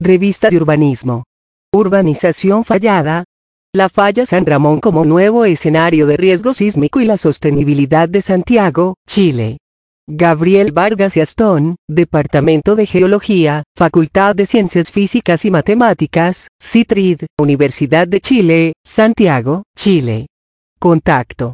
Revista de Urbanismo. Urbanización fallada. La falla San Ramón como nuevo escenario de riesgo sísmico y la sostenibilidad de Santiago, Chile. Gabriel Vargas y Astón, Departamento de Geología, Facultad de Ciencias Físicas y Matemáticas, CITRID, Universidad de Chile, Santiago, Chile. Contacto: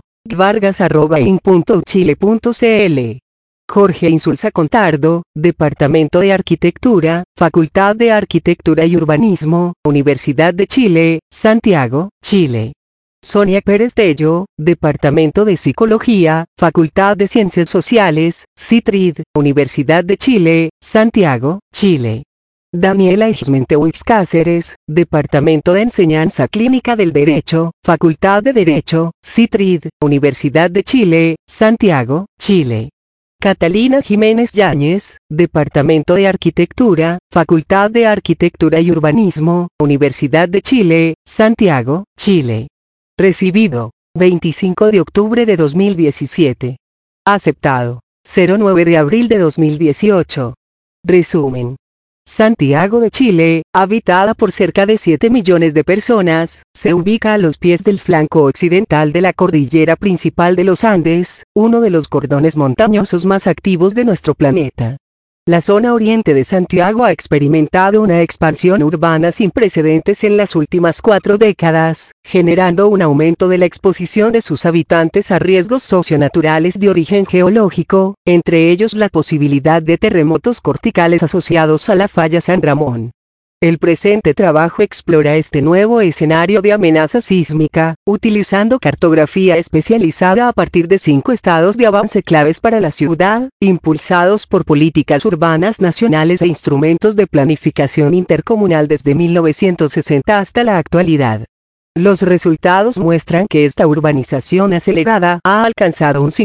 vargas@in.chile.cl. Jorge Insulza Contardo, Departamento de Arquitectura, Facultad de Arquitectura y Urbanismo, Universidad de Chile, Santiago, Chile. Sonia Pérez Tello, Departamento de Psicología, Facultad de Ciencias Sociales, CITRID, Universidad de Chile, Santiago, Chile. Daniela Ismentewix Cáceres, Departamento de Enseñanza Clínica del Derecho, Facultad de Derecho, CITRID, Universidad de Chile, Santiago, Chile. Catalina Jiménez Yáñez, Departamento de Arquitectura, Facultad de Arquitectura y Urbanismo, Universidad de Chile, Santiago, Chile. Recibido: 25 de octubre de 2017. Aceptado: 09 de abril de 2018. Resumen. Santiago de Chile, habitada por cerca de 7 millones de personas, se ubica a los pies del flanco occidental de la cordillera principal de los Andes, uno de los cordones montañosos más activos de nuestro planeta. La zona oriente de Santiago ha experimentado una expansión urbana sin precedentes en las últimas 4 décadas, generando un aumento de la exposición de sus habitantes a riesgos socionaturales de origen geológico, entre ellos la posibilidad de terremotos corticales asociados a la falla San Ramón. El presente trabajo explora este nuevo escenario de amenaza sísmica, utilizando cartografía especializada a partir de 5 estados de avance claves para la ciudad, impulsados por políticas urbanas nacionales e instrumentos de planificación intercomunal desde 1960 hasta la actualidad. Los resultados muestran que esta urbanización acelerada ha alcanzado un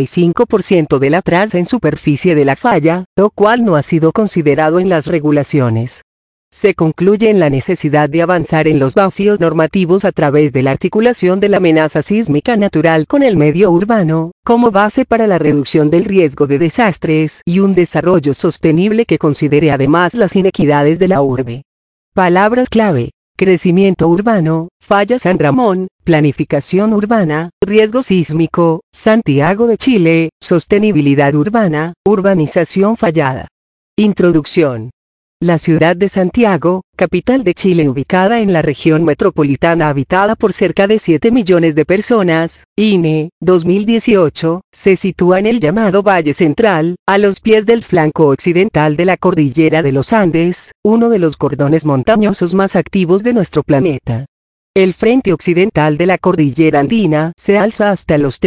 55% de la traza en superficie de la falla, lo cual no ha sido considerado en las regulaciones. Se concluye en la necesidad de avanzar en los vacíos normativos a través de la articulación de la amenaza sísmica natural con el medio urbano, como base para la reducción del riesgo de desastres y un desarrollo sostenible que considere además las inequidades de la urbe. Palabras clave: crecimiento urbano, falla San Ramón, planificación urbana, riesgo sísmico, Santiago de Chile, sostenibilidad urbana, urbanización fallada. Introducción. La ciudad de Santiago, capital de Chile ubicada en la región metropolitana habitada por cerca de 7 millones de personas, INE, 2018, se sitúa en el llamado Valle Central, a los pies del flanco occidental de la cordillera de los Andes, uno de los cordones montañosos más activos de nuestro planeta. El frente occidental de la cordillera andina se alza hasta los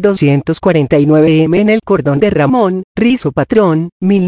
3.249 m en el cordón de Ramón, Rizo Patrón,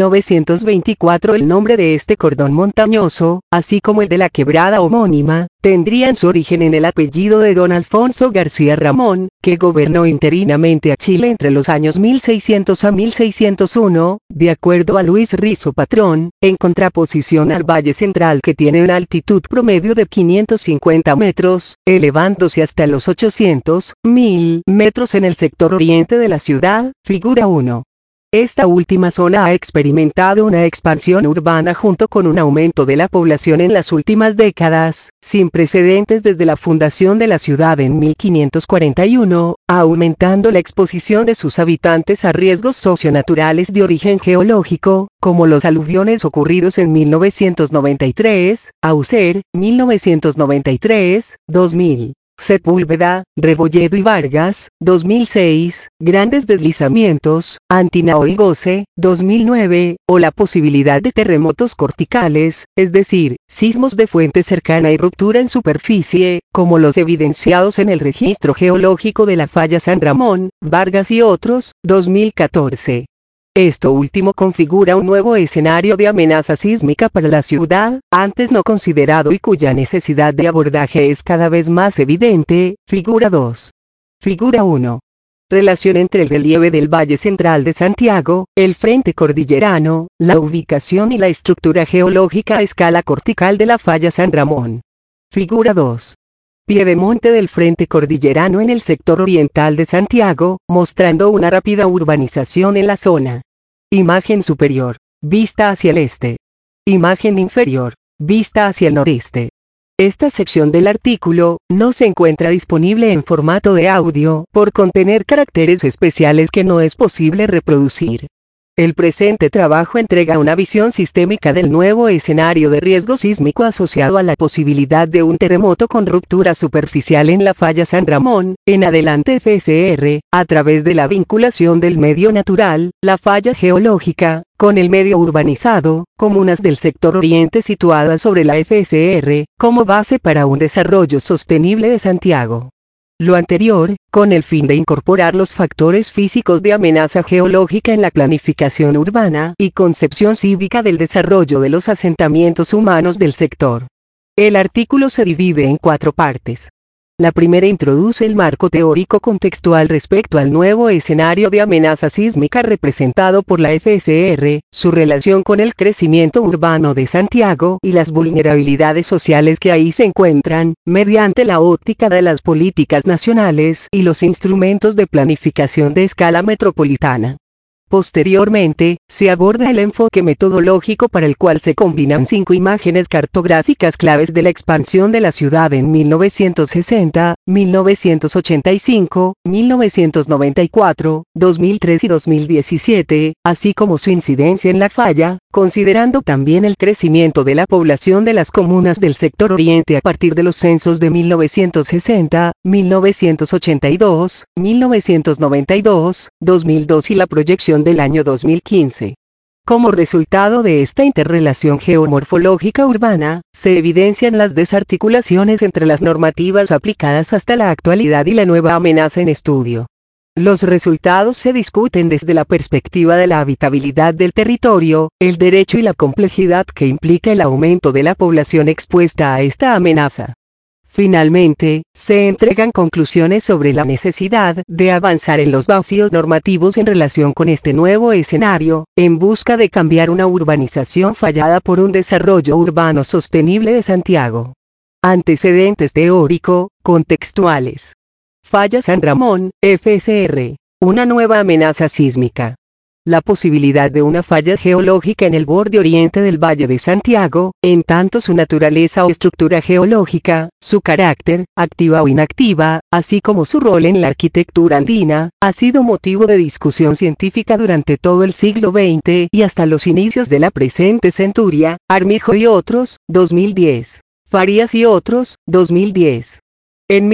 1924. El nombre de este cordón montañoso, así como el de la quebrada homónima, tendrían su origen en el apellido de don Alfonso García Ramón, que gobernó interinamente a Chile entre los años 1600 a 1601, de acuerdo a Luis Rizo Patrón, en contraposición al Valle Central que tiene una altitud promedio de 550 metros, elevándose hasta los 800.000 metros en el sector oriente de la ciudad, figura 1. Esta última zona ha experimentado una expansión urbana junto con un aumento de la población en las últimas décadas, sin precedentes desde la fundación de la ciudad en 1541, aumentando la exposición de sus habitantes a riesgos socionaturales de origen geológico, como los aluviones ocurridos en 1993, Aucer, 1993, 2000. Sepúlveda, Rebolledo y Vargas, 2006, grandes deslizamientos, Antinao y Goce, 2009, o la posibilidad de terremotos corticales, es decir, sismos de fuente cercana y ruptura en superficie, como los evidenciados en el registro geológico de la falla San Ramón, Vargas y otros, 2014. Esto último configura un nuevo escenario de amenaza sísmica para la ciudad, antes no considerado y cuya necesidad de abordaje es cada vez más evidente, figura 2. Figura 1. Relación entre el relieve del Valle Central de Santiago, el frente cordillerano, la ubicación y la estructura geológica a escala cortical de la falla San Ramón. Figura 2. Piedemonte del frente cordillerano en el sector oriental de Santiago, mostrando una rápida urbanización en la zona. Imagen superior. Vista hacia el este. Imagen inferior. Vista hacia el noreste. Esta sección del artículo no se encuentra disponible en formato de audio por contener caracteres especiales que no es posible reproducir. El presente trabajo entrega una visión sistémica del nuevo escenario de riesgo sísmico asociado a la posibilidad de un terremoto con ruptura superficial en la falla San Ramón, en adelante FSR, a través de la vinculación del medio natural, la falla geológica, con el medio urbanizado, comunas del sector oriente situadas sobre la FSR, como base para un desarrollo sostenible de Santiago. Lo anterior, con el fin de incorporar los factores físicos de amenaza geológica en la planificación urbana y concepción cívica del desarrollo de los asentamientos humanos del sector. El artículo se divide en 4 partes. La primera introduce el marco teórico contextual respecto al nuevo escenario de amenaza sísmica representado por la FSR, su relación con el crecimiento urbano de Santiago y las vulnerabilidades sociales que ahí se encuentran, mediante la óptica de las políticas nacionales y los instrumentos de planificación de escala metropolitana. Posteriormente, se aborda el enfoque metodológico para el cual se combinan 5 imágenes cartográficas claves de la expansión de la ciudad en 1960, 1985, 1994, 2003 y 2017, así como su incidencia en la falla, considerando también el crecimiento de la población de las comunas del sector oriente a partir de los censos de 1960, 1982, 1992, 2002 y la proyección del año 2015. Como resultado de esta interrelación geomorfológica urbana, se evidencian las desarticulaciones entre las normativas aplicadas hasta la actualidad y la nueva amenaza en estudio. Los resultados se discuten desde la perspectiva de la habitabilidad del territorio, el derecho y la complejidad que implica el aumento de la población expuesta a esta amenaza. Finalmente, se entregan conclusiones sobre la necesidad de avanzar en los vacíos normativos en relación con este nuevo escenario, en busca de cambiar una urbanización fallada por un desarrollo urbano sostenible de Santiago. Antecedentes teórico-contextuales. Falla San Ramón, FSR. Una nueva amenaza sísmica. La posibilidad de una falla geológica en el borde oriente del Valle de Santiago, en tanto su naturaleza o estructura geológica, su carácter, activa o inactiva, así como su rol en la arquitectura andina, ha sido motivo de discusión científica durante todo el siglo XX y hasta los inicios de la presente centuria. Armijo y otros, 2010. Farías y otros, 2010. En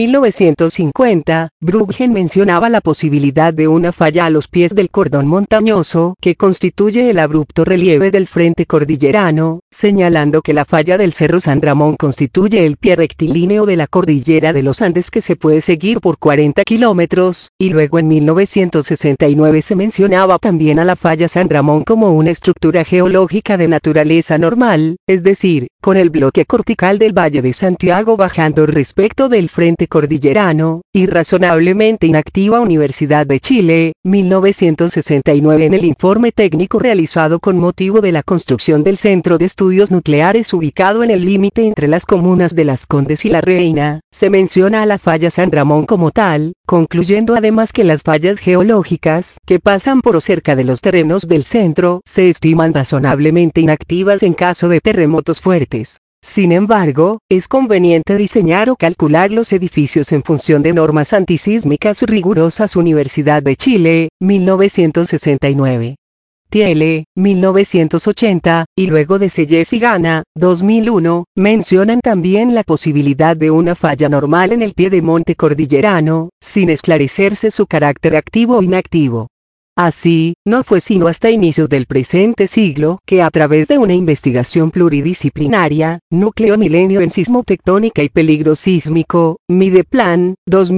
1950, Bruggen mencionaba la posibilidad de una falla a los pies del cordón montañoso que constituye el abrupto relieve del frente cordillerano, señalando que la falla del Cerro San Ramón constituye el pie rectilíneo de la cordillera de los Andes que se puede seguir por 40 kilómetros, y luego en 1969 se mencionaba también a la falla San Ramón como una estructura geológica de naturaleza normal, es decir, con el bloque cortical del Valle de Santiago bajando respecto del frente cordillerano, y razonablemente inactiva. Universidad de Chile, 1969. En el informe técnico realizado con motivo de la construcción del Centro de Estudios Nucleares ubicado en el límite entre las comunas de Las Condes y La Reina, se menciona a la falla San Ramón como tal, concluyendo además que las fallas geológicas que pasan por o cerca de los terrenos del centro se estiman razonablemente inactivas en caso de terremotos fuertes. Sin embargo, es conveniente diseñar o calcular los edificios en función de normas antisísmicas rigurosas. Universidad de Chile, 1969. Thiele, 1980, y luego de Selles y Gana, 2001, mencionan también la posibilidad de una falla normal en el piedemonte cordillerano, sin esclarecerse su carácter activo o inactivo. Así, no fue sino hasta inicios del presente siglo que a través de una investigación pluridisciplinaria, Núcleo Milenio en Sismotectónica y Peligro Sísmico, Mideplan,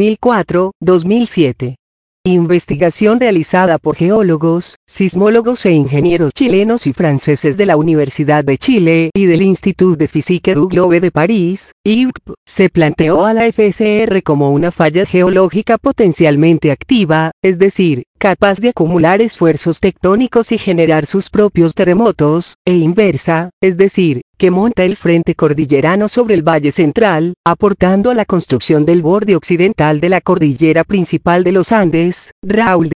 2004-2007. Investigación realizada por geólogos, sismólogos e ingenieros chilenos y franceses de la Universidad de Chile y del Institut de Physique du Globe de París, IUCP, se planteó a la FSR como una falla geológica potencialmente activa, es decir, capaz de acumular esfuerzos tectónicos y generar sus propios terremotos, e inversa, es decir, que monta el frente cordillerano sobre el Valle Central, aportando a la construcción del borde occidental de la cordillera principal de los Andes. Raúl,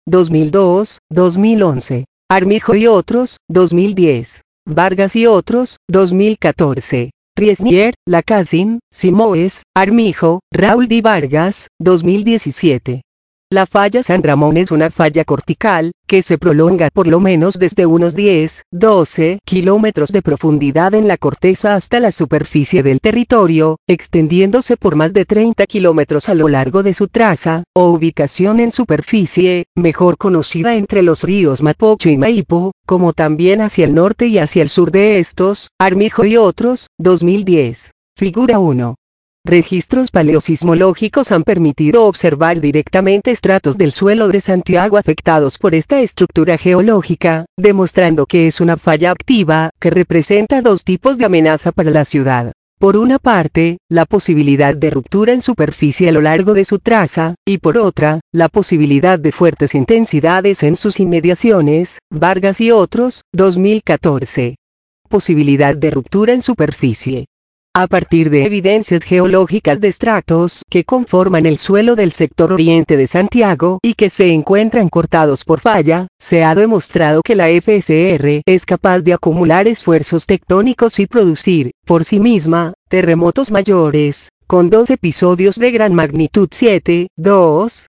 2002-2011. Armijo y otros, 2010. Vargas y otros, 2014. Riesnier, Lacazin, Simoes, Armijo, Raúl Di Vargas, 2017. La falla San Ramón es una falla cortical, que se prolonga por lo menos desde unos 10-12 kilómetros de profundidad en la corteza hasta la superficie del territorio, extendiéndose por más de 30 kilómetros a lo largo de su traza, o ubicación en superficie, mejor conocida entre los ríos Mapocho y Maipo, como también hacia el norte y hacia el sur de estos, Armijo y otros, 2010. Figura 1. Registros paleosismológicos han permitido observar directamente estratos del suelo de Santiago afectados por esta estructura geológica, demostrando que es una falla activa, que representa dos tipos de amenaza para la ciudad. Por una parte, la posibilidad de ruptura en superficie a lo largo de su traza, y por otra, la posibilidad de fuertes intensidades en sus inmediaciones, Vargas y otros, 2014. Posibilidad de ruptura en superficie. A partir de evidencias geológicas de estratos que conforman el suelo del sector oriente de Santiago y que se encuentran cortados por falla, se ha demostrado que la FSR es capaz de acumular esfuerzos tectónicos y producir, por sí misma, terremotos mayores, con 2 episodios de gran magnitud 7.2,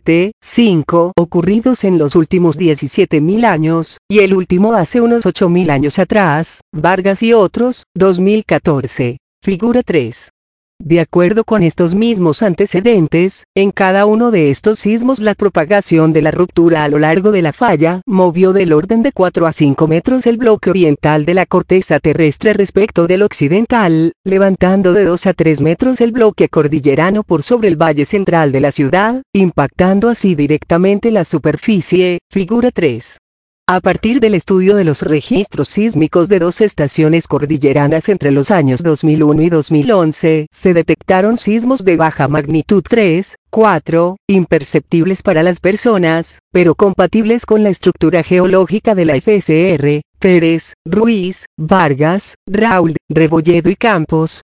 7.5 ocurridos en los últimos 17.000 años, y el último hace unos 8.000 años atrás, Vargas y otros, 2014. Figura 3. De acuerdo con estos mismos antecedentes, en cada uno de estos sismos la propagación de la ruptura a lo largo de la falla movió del orden de 4 a 5 metros el bloque oriental de la corteza terrestre respecto del occidental, levantando de 2 a 3 metros el bloque cordillerano por sobre el valle central de la ciudad, impactando así directamente la superficie. Figura 3. A partir del estudio de los registros sísmicos de 2 estaciones cordilleranas entre los años 2001 y 2011, se detectaron sismos de baja magnitud 3, 4, imperceptibles para las personas, pero compatibles con la estructura geológica de la FSR. Pérez, Ruiz, Vargas, Raúl, Rebolledo y Campos,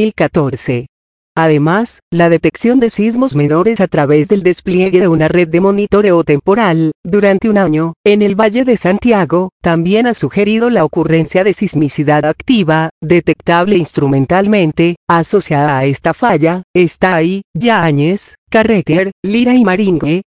2014. Además, la detección de sismos menores a través del despliegue de una red de monitoreo temporal, durante un año, en el Valle de Santiago, también ha sugerido la ocurrencia de sismicidad activa, detectable instrumentalmente, asociada a esta falla. Está ahí, Yáñez, Carretier, Lira y Maringue,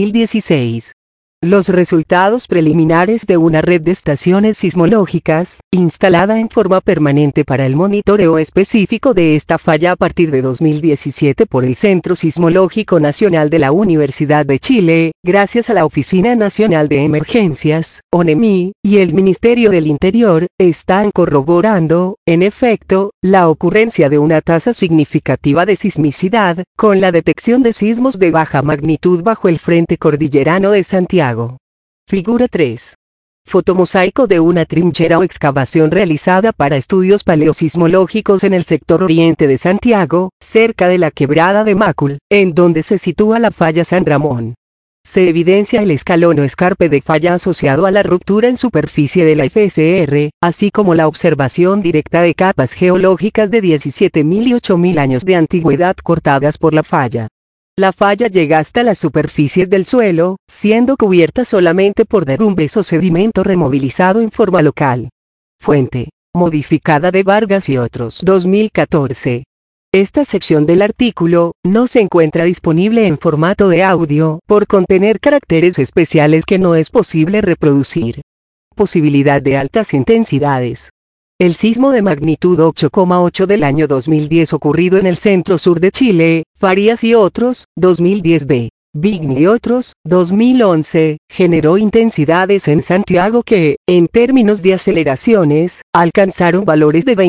2016. Los resultados preliminares de una red de estaciones sismológicas, instalada en forma permanente para el monitoreo específico de esta falla a partir de 2017 por el Centro Sismológico Nacional de la Universidad de Chile, gracias a la Oficina Nacional de Emergencias, ONEMI, y el Ministerio del Interior, están corroborando, en efecto, la ocurrencia de una tasa significativa de sismicidad, con la detección de sismos de baja magnitud bajo el frente cordillerano de Santiago. Figura 3. Fotomosaico de una trinchera o excavación realizada para estudios paleosismológicos en el sector oriente de Santiago, cerca de la quebrada de Macul, en donde se sitúa la falla San Ramón. Se evidencia el escalón o escarpe de falla asociado a la ruptura en superficie de la FSR, así como la observación directa de capas geológicas de 17.000 y 8.000 años de antigüedad cortadas por la falla. La falla llega hasta la superficie del suelo, siendo cubierta solamente por derrumbes o sedimento removilizado en forma local. Fuente: modificada de Vargas y otros, 2014. Esta sección del artículo no se encuentra disponible en formato de audio por contener caracteres especiales que no es posible reproducir. Posibilidad de altas intensidades. El sismo de magnitud 8,8 del año 2010 ocurrido en el centro-sur de Chile, Farías y otros, 2010b. Vigny y otros, 2011, generó intensidades en Santiago que, en términos de aceleraciones, alcanzaron valores de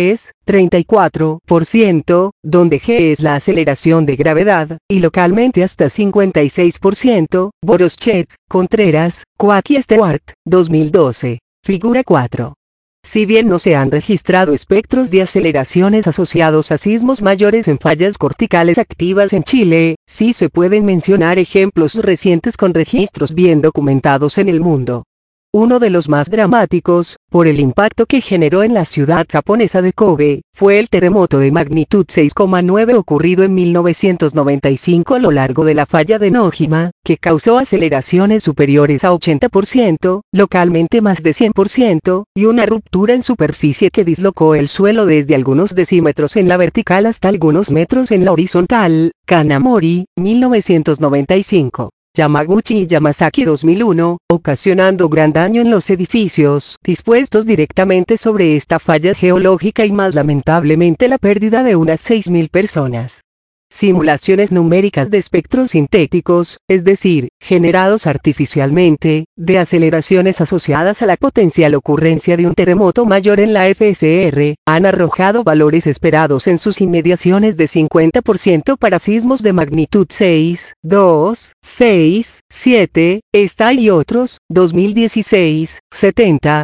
23-34%, donde g es la aceleración de gravedad, y localmente hasta 56%, Boroschek, Contreras, Kwak y Stewart, 2012. Figura 4. Si bien no se han registrado espectros de aceleraciones asociados a sismos mayores en fallas corticales activas en Chile, sí se pueden mencionar ejemplos recientes con registros bien documentados en el mundo. Uno de los más dramáticos, por el impacto que generó en la ciudad japonesa de Kobe, fue el terremoto de magnitud 6,9 ocurrido en 1995 a lo largo de la falla de Nojima, que causó aceleraciones superiores a 80%, localmente más de 100%, y una ruptura en superficie que dislocó el suelo desde algunos decímetros en la vertical hasta algunos metros en la horizontal. Kanamori, 1995. Yamaguchi y Yamasaki 2001, ocasionando gran daño en los edificios dispuestos directamente sobre esta falla geológica y más lamentablemente la pérdida de unas 6.000 personas. Simulaciones numéricas de espectros sintéticos, es decir, generados artificialmente, de aceleraciones asociadas a la potencial ocurrencia de un terremoto mayor en la FSR, han arrojado valores esperados en sus inmediaciones de 50% para sismos de magnitud 6, 2, 6, 7, esta y otros, 2016, 70,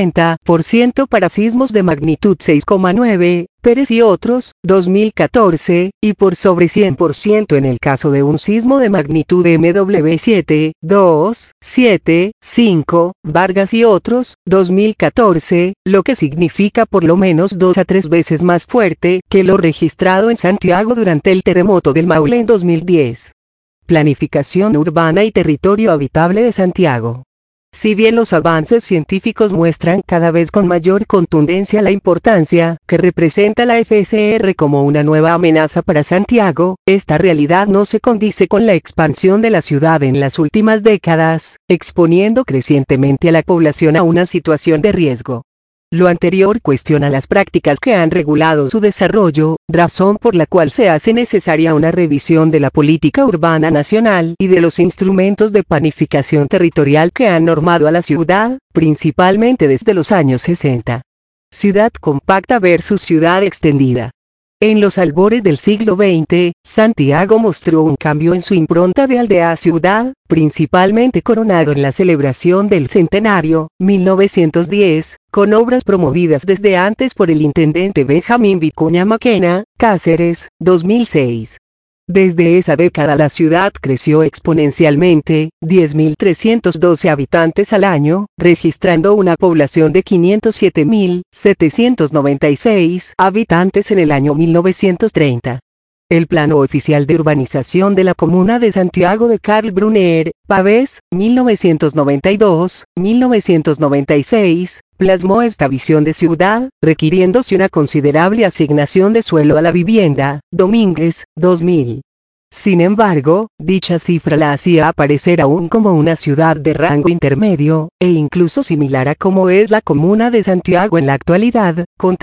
80% para sismos de magnitud 6,9, Pérez y otros, 2014, y por sobre 100% en el caso de un sismo de magnitud MW7, 2, 7, 5, Vargas y otros, 2014, lo que significa por lo menos 2 a 3 veces más fuerte que lo registrado en Santiago durante el terremoto del Maule en 2010. Planificación urbana y territorio habitable de Santiago. Si bien los avances científicos muestran cada vez con mayor contundencia la importancia que representa la FSR como una nueva amenaza para Santiago, esta realidad no se condice con la expansión de la ciudad en las últimas décadas, exponiendo crecientemente a la población a una situación de riesgo. Lo anterior cuestiona las prácticas que han regulado su desarrollo, razón por la cual se hace necesaria una revisión de la política urbana nacional y de los instrumentos de planificación territorial que han normado a la ciudad, principalmente desde los años 60. Ciudad compacta versus ciudad extendida. En los albores del siglo XX, Santiago mostró un cambio en su impronta de aldea a ciudad, principalmente coronado en la celebración del centenario, 1910, con obras promovidas desde antes por el intendente Benjamín Vicuña Maquena, Cáceres, 2006. Desde esa década la ciudad creció exponencialmente, 10.312 habitantes al año, registrando una población de 507.796 habitantes en el año 1930. El Plano Oficial de Urbanización de la Comuna de Santiago de Carl Brunner, Pavés, 1992-1996, plasmó esta visión de ciudad, requiriéndose una considerable asignación de suelo a la vivienda. Domínguez, 2000. Sin embargo, dicha cifra la hacía aparecer aún como una ciudad de rango intermedio, e incluso similar a como es la Comuna de Santiago en la actualidad, con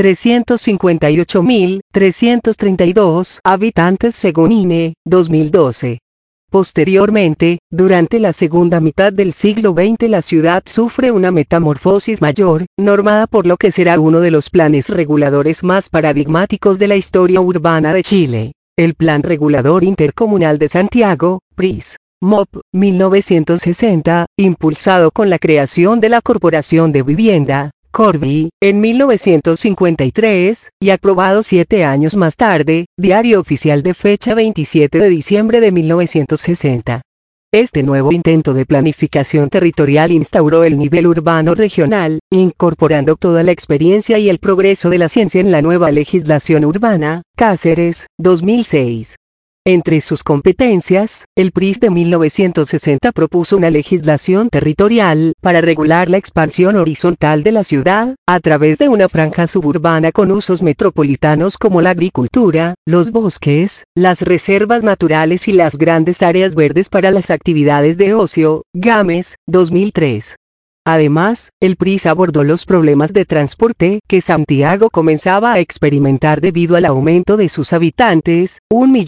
358.332 habitantes según INE, 2012. Posteriormente, durante la segunda mitad del siglo XX la ciudad sufre una metamorfosis mayor, normada por lo que será uno de los planes reguladores más paradigmáticos de la historia urbana de Chile. El Plan Regulador Intercomunal de Santiago, PRIS, MOP, 1960, impulsado con la creación de la Corporación de Vivienda, Corvi, en 1953, y aprobado 7 años más tarde, Diario Oficial de fecha 27 de diciembre de 1960. Este nuevo intento de planificación territorial instauró el nivel urbano regional, incorporando toda la experiencia y el progreso de la ciencia en la nueva legislación urbana. Cáceres, 2006. Entre sus competencias, el PRIS de 1960 propuso una legislación territorial para regular la expansión horizontal de la ciudad, a través de una franja suburbana con usos metropolitanos como la agricultura, los bosques, las reservas naturales y las grandes áreas verdes para las actividades de ocio. Gámez, 2003. Además, el PRIS abordó los problemas de transporte que Santiago comenzaba a experimentar debido al aumento de sus habitantes,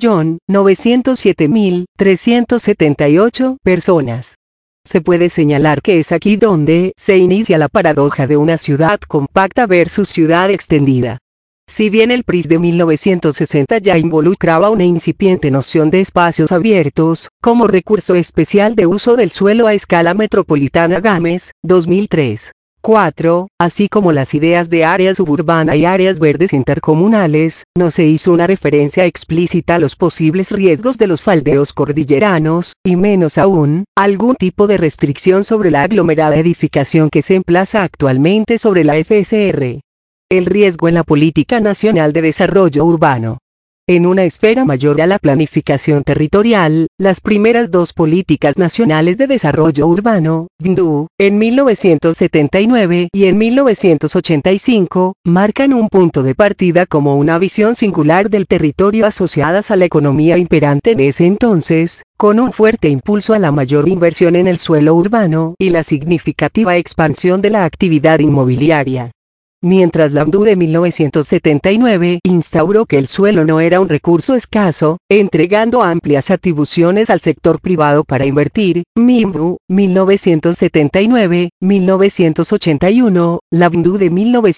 1.907.378 personas. Se puede señalar que es aquí donde se inicia la paradoja de una ciudad compacta versus ciudad extendida. Si bien el PRIS de 1960 ya involucraba una incipiente noción de espacios abiertos, como recurso especial de uso del suelo a escala metropolitana. Gámez, 2003. 4, así como las ideas de área suburbana y áreas verdes intercomunales, no se hizo una referencia explícita a los posibles riesgos de los faldeos cordilleranos, y menos aún, algún tipo de restricción sobre la aglomerada edificación que se emplaza actualmente sobre la FSR. El riesgo en la Política Nacional de Desarrollo Urbano. En una esfera mayor a la planificación territorial, las primeras dos políticas nacionales de desarrollo urbano, PNUD, en 1979 y en 1985, marcan un punto de partida como una visión singular del territorio asociadas a la economía imperante de ese entonces, con un fuerte impulso a la mayor inversión en el suelo urbano y la significativa expansión de la actividad inmobiliaria. Mientras la PNUD de 1979 instauró que el suelo no era un recurso escaso, entregando amplias atribuciones al sector privado para invertir, MIMBU, 1979-1981, la PNUD de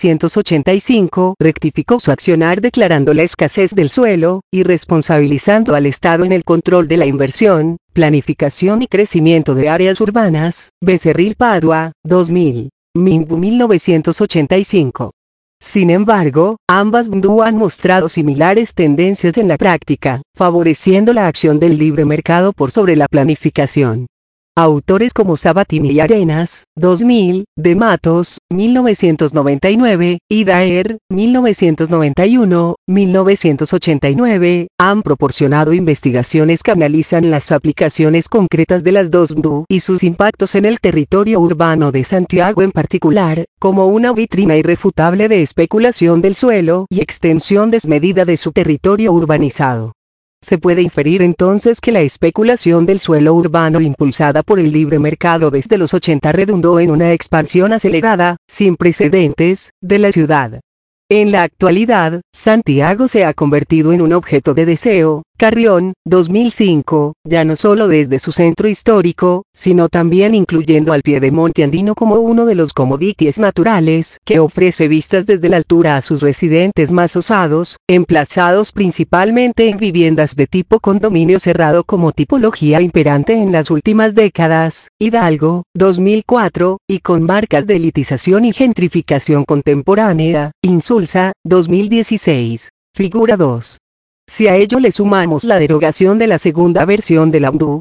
1985 rectificó su accionar declarando la escasez del suelo, y responsabilizando al Estado en el control de la inversión, planificación y crecimiento de áreas urbanas, Becerril Padua, 2000. MIMBU 1985. Sin embargo, ambas PNUD han mostrado similares tendencias en la práctica, favoreciendo la acción del libre mercado por sobre la planificación. Autores como Sabatini y Arenas, 2000, de Matos, 1999, y Daer, 1991, 1989, han proporcionado investigaciones que analizan las aplicaciones concretas de las dos PNUD y sus impactos en el territorio urbano de Santiago en particular, como una vitrina irrefutable de especulación del suelo y extensión desmedida de su territorio urbanizado. Se puede inferir entonces que la especulación del suelo urbano impulsada por el libre mercado desde los 80 redundó en una expansión acelerada, sin precedentes, de la ciudad. En la actualidad, Santiago se ha convertido en un objeto de deseo. Carrión, 2005, ya no solo desde su centro histórico, sino también incluyendo al piedemonte andino como uno de los commodities naturales que ofrece vistas desde la altura a sus residentes más osados, emplazados principalmente en viviendas de tipo condominio cerrado como tipología imperante en las últimas décadas, Hidalgo, 2004, y con marcas de elitización y gentrificación contemporánea, Insulza, 2016. Figura 2. Si a ello le sumamos la derogación de la segunda versión de la PNUD,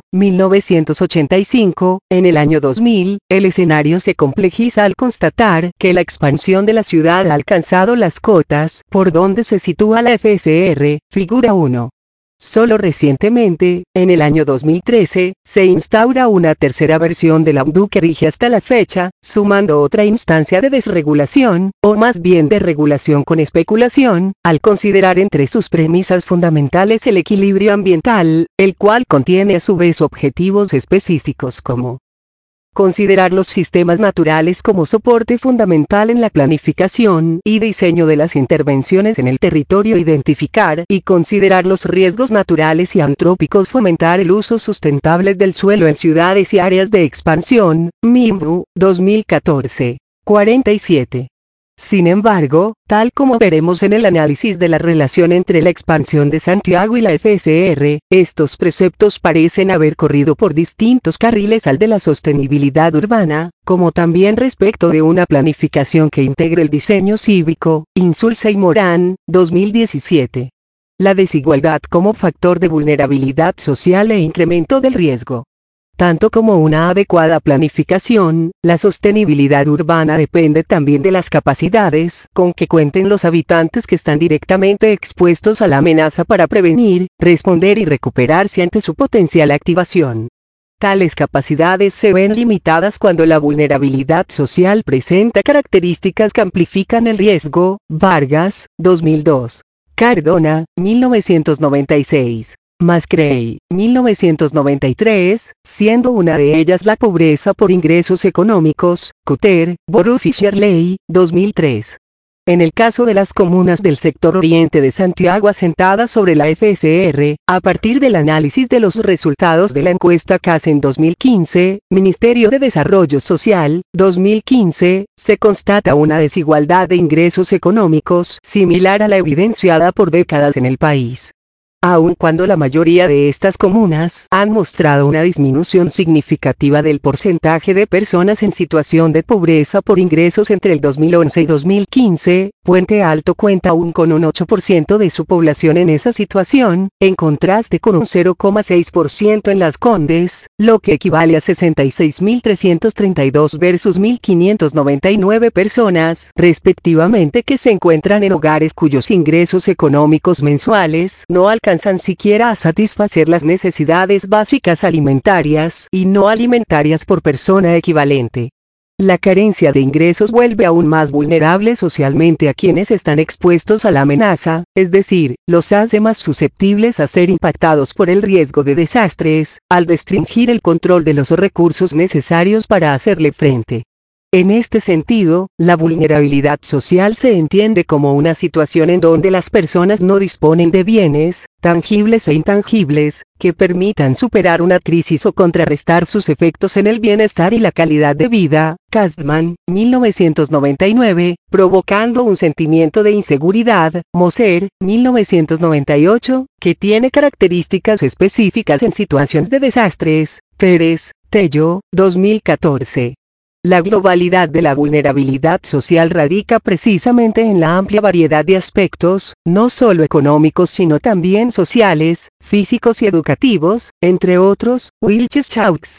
1985, en el año 2000, el escenario se complejiza al constatar que la expansión de la ciudad ha alcanzado las cotas por donde se sitúa la FSR, figura 1. Solo recientemente, en el año 2013, se instaura una tercera versión de la PNUD que rige hasta la fecha, sumando otra instancia de desregulación, o más bien de regulación con especulación, al considerar entre sus premisas fundamentales el equilibrio ambiental, el cual contiene a su vez objetivos específicos como considerar los sistemas naturales como soporte fundamental en la planificación y diseño de las intervenciones en el territorio, identificar y considerar los riesgos naturales y antrópicos, fomentar el uso sustentable del suelo en ciudades y áreas de expansión, MIMBU, 2014. 47. Sin embargo, tal como veremos en el análisis de la relación entre la expansión de Santiago y la FSR, estos preceptos parecen haber corrido por distintos carriles al de la sostenibilidad urbana, como también respecto de una planificación que integre el diseño cívico, Insulza y Morán, 2017. La desigualdad como factor de vulnerabilidad social e incremento del riesgo. Tanto como una adecuada planificación, la sostenibilidad urbana depende también de las capacidades con que cuenten los habitantes que están directamente expuestos a la amenaza para prevenir, responder y recuperarse ante su potencial activación. Tales capacidades se ven limitadas cuando la vulnerabilidad social presenta características que amplifican el riesgo. Vargas, 2002. Cardona, 1996. Mascrey, 1993, siendo una de ellas la pobreza por ingresos económicos, Cutter, Boruff y Shirley, 2003. En el caso de las comunas del sector oriente de Santiago asentadas sobre la FSR, a partir del análisis de los resultados de la encuesta CAS en 2015, Ministerio de Desarrollo Social, 2015, se constata una desigualdad de ingresos económicos similar a la evidenciada por décadas en el país. Aun cuando la mayoría de estas comunas han mostrado una disminución significativa del porcentaje de personas en situación de pobreza por ingresos entre el 2011 y 2015, Puente Alto cuenta aún con un 8% de su población en esa situación, en contraste con un 0,6% en Las Condes, lo que equivale a 66.332 versus 1.599 personas, respectivamente, que se encuentran en hogares cuyos ingresos económicos mensuales no alcanzan siquiera a satisfacer las necesidades básicas alimentarias y no alimentarias por persona equivalente. La carencia de ingresos vuelve aún más vulnerables socialmente a quienes están expuestos a la amenaza, es decir, los hace más susceptibles a ser impactados por el riesgo de desastres, al restringir el control de los recursos necesarios para hacerle frente. En este sentido, la vulnerabilidad social se entiende como una situación en donde las personas no disponen de bienes, tangibles e intangibles, que permitan superar una crisis o contrarrestar sus efectos en el bienestar y la calidad de vida. Castman, 1999, provocando un sentimiento de inseguridad. Moser, 1998, que tiene características específicas en situaciones de desastres. Pérez, Tello, 2014. La globalidad de la vulnerabilidad social radica precisamente en la amplia variedad de aspectos, no solo económicos sino también sociales, físicos y educativos, entre otros. Wilches Chaux,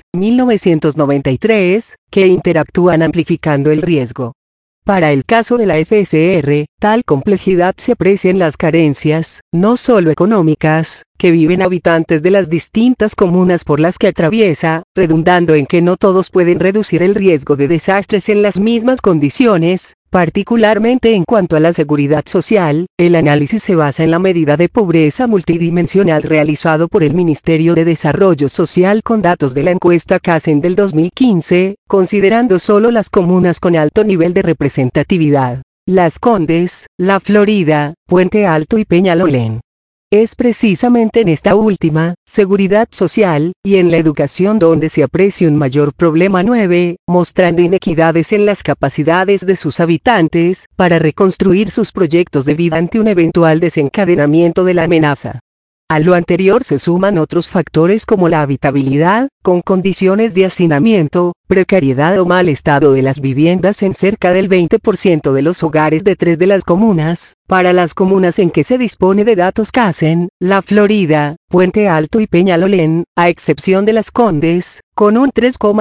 1993, que interactúan amplificando el riesgo. Para el caso de la FSR, tal complejidad se aprecia en las carencias, no solo económicas, que viven habitantes de las distintas comunas por las que atraviesa, redundando en que no todos pueden reducir el riesgo de desastres en las mismas condiciones. Particularmente en cuanto a la seguridad social, el análisis se basa en la medida de pobreza multidimensional realizado por el Ministerio de Desarrollo Social con datos de la encuesta CACEN del 2015, considerando solo las comunas con alto nivel de representatividad: Las Condes, La Florida, Puente Alto y Peñalolén. Es precisamente en esta última, seguridad social, y en la educación donde se aprecia un mayor problema 9, mostrando inequidades en las capacidades de sus habitantes, para reconstruir sus proyectos de vida ante un eventual desencadenamiento de la amenaza. A lo anterior se suman otros factores como la habitabilidad, con condiciones de hacinamiento, precariedad o mal estado de las viviendas en cerca del 20% de los hogares de 3 de las comunas. Para las comunas en que se dispone de datos CACEN, La Florida, Puente Alto y Peñalolén, a excepción de Las Condes, con un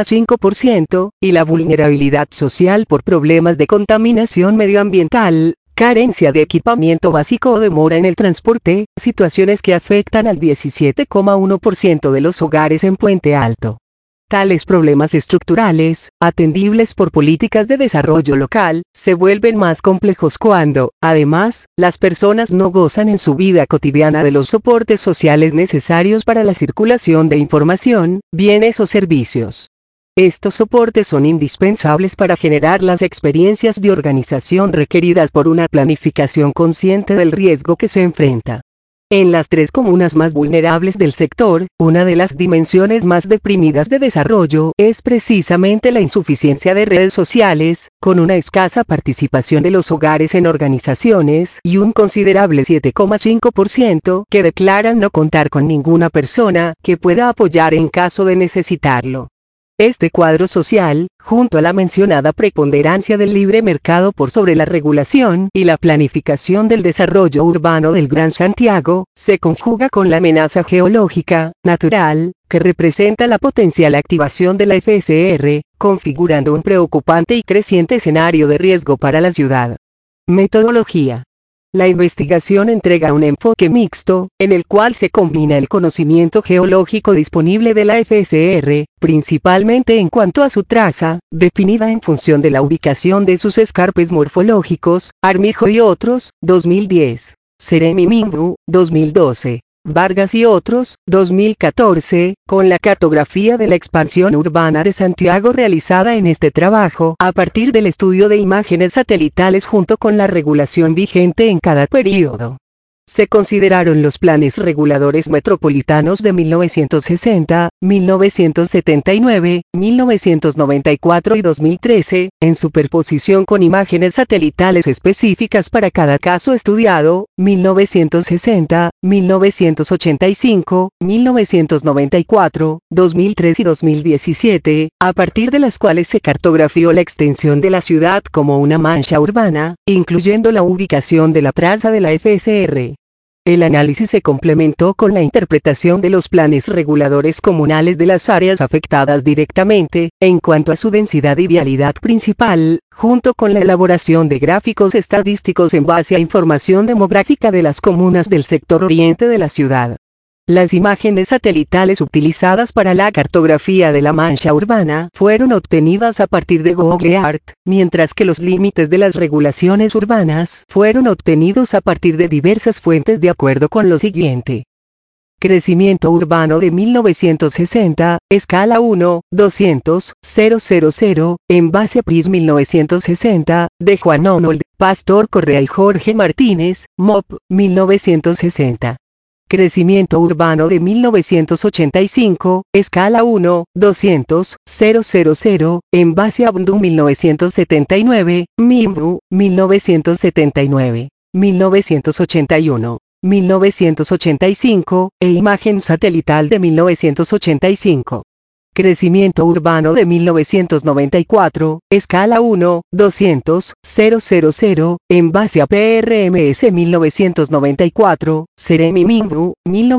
3,5%, y la vulnerabilidad social por problemas de contaminación medioambiental, carencia de equipamiento básico o demora en el transporte, situaciones que afectan al 17,1% de los hogares en Puente Alto. Tales problemas estructurales, atendibles por políticas de desarrollo local, se vuelven más complejos cuando, además, las personas no gozan en su vida cotidiana de los soportes sociales necesarios para la circulación de información, bienes o servicios. Estos soportes son indispensables para generar las experiencias de organización requeridas por una planificación consciente del riesgo que se enfrenta. En las 3 comunas más vulnerables del sector, una de las dimensiones más deprimidas de desarrollo es precisamente la insuficiencia de redes sociales, con una escasa participación de los hogares en organizaciones y un considerable 7,5% que declaran no contar con ninguna persona que pueda apoyar en caso de necesitarlo. Este cuadro social, junto a la mencionada preponderancia del libre mercado por sobre la regulación y la planificación del desarrollo urbano del Gran Santiago, se conjuga con la amenaza geológica, natural, que representa la potencial activación de la FSR, configurando un preocupante y creciente escenario de riesgo para la ciudad. Metodología. La investigación entrega un enfoque mixto, en el cual se combina el conocimiento geológico disponible de la FSR, principalmente en cuanto a su traza, definida en función de la ubicación de sus escarpes morfológicos, Armijo y otros, 2010. Seremi Mingu, 2012. Vargas y otros, 2014, con la cartografía de la expansión urbana de Santiago realizada en este trabajo a partir del estudio de imágenes satelitales junto con la regulación vigente en cada período. se consideraron los planes reguladores metropolitanos de 1960, 1979, 1994 y 2013, en superposición con imágenes satelitales específicas para cada caso estudiado, 1960, 1985, 1994, 2003 y 2017, a partir de las cuales se cartografió la extensión de la ciudad como una mancha urbana, incluyendo la ubicación de la traza de la FSR. El análisis se complementó con la interpretación de los planes reguladores comunales de las áreas afectadas directamente, en cuanto a su densidad y vialidad principal, junto con la elaboración de gráficos estadísticos en base a información demográfica de las comunas del sector oriente de la ciudad. Las imágenes satelitales utilizadas para la cartografía de la mancha urbana fueron obtenidas a partir de Google Earth, mientras que los límites de las regulaciones urbanas fueron obtenidos a partir de diversas fuentes de acuerdo con lo siguiente. Crecimiento urbano de 1960, escala 1, 200, 000, en base a PRIS 1960, de Juan Onold, Pastor Correa y Jorge Martínez, MOP, 1960. Crecimiento urbano de 1985, escala 1, 200, 000, en base a BNDU 1979, MIMBU, 1979, 1981, 1985, e imagen satelital de 1985. Crecimiento urbano de 1994, escala 1, 200, 000, en base a PRMS 1994, Ceremi Minbu,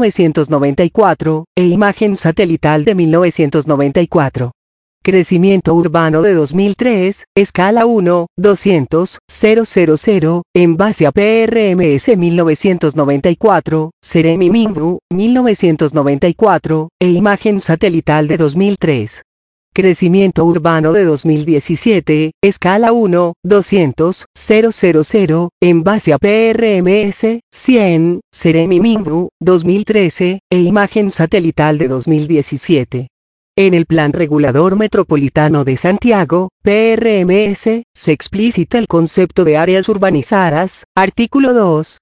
1994, e imagen satelital de 1994. Crecimiento urbano de 2003, escala 1, 200, 000, en base a PRMS 1994, Ceremi Minbu, 1994, e imagen satelital de 2003. Crecimiento urbano de 2017, escala 1, 200, 000, en base a PRMS, 100, Ceremi Minbu, 2013, e imagen satelital de 2017. En el Plan Regulador Metropolitano de Santiago, PRMS, se explicita el concepto de áreas urbanizadas, artículo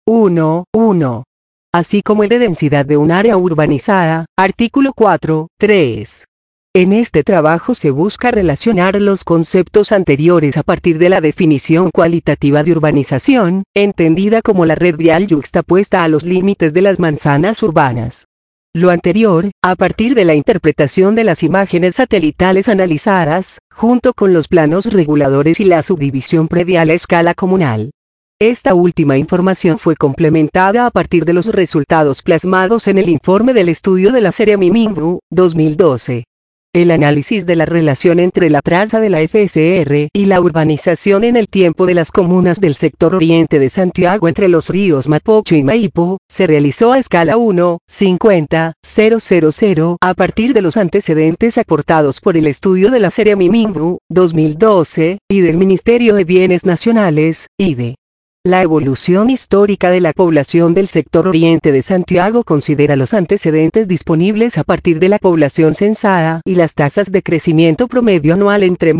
2.1.1. Así como el de densidad de un área urbanizada, artículo 4.3. En este trabajo se busca relacionar los conceptos anteriores a partir de la definición cualitativa de urbanización, entendida como la red vial yuxtapuesta a los límites de las manzanas urbanas. Lo anterior, a partir de la interpretación de las imágenes satelitales analizadas, junto con los planos reguladores y la subdivisión predial a escala comunal. Esta última información fue complementada a partir de los resultados plasmados en el informe del estudio de la Ceremi Minbu, 2012. El análisis de la relación entre la traza de la FSR y la urbanización en el tiempo de las comunas del sector oriente de Santiago entre los ríos Mapocho y Maipo, se realizó a escala 1, 50, 000 a partir de los antecedentes aportados por el estudio de la Ceremi Minbu, 2012, y del Ministerio de Bienes Nacionales, IDE. La evolución histórica de la población del sector oriente de Santiago considera los antecedentes disponibles a partir de la población censada y las tasas de crecimiento promedio anual entre